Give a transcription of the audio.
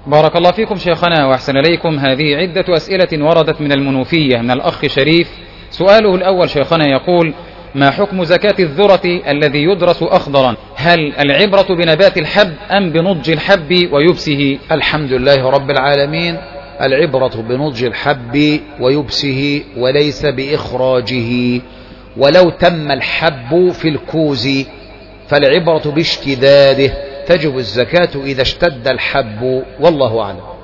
بارك الله فيكم شيخنا وأحسن إليكم. هذه عدة أسئلة وردت من المنوفية من الأخ شريف. سؤاله الأول شيخنا يقول: ما حكم زكاة الذرة الذي يدرس أخضرا؟ هل العبرة بنبات الحب أم بنضج الحب ويبسه؟ الحمد لله رب العالمين. العبرة بنضج الحب ويبسه وليس بإخراجه. ولو تم الحب في الكوز فالعبرة باشتداده، تجب الزكاة إذا اشتد الحب، والله أعلم.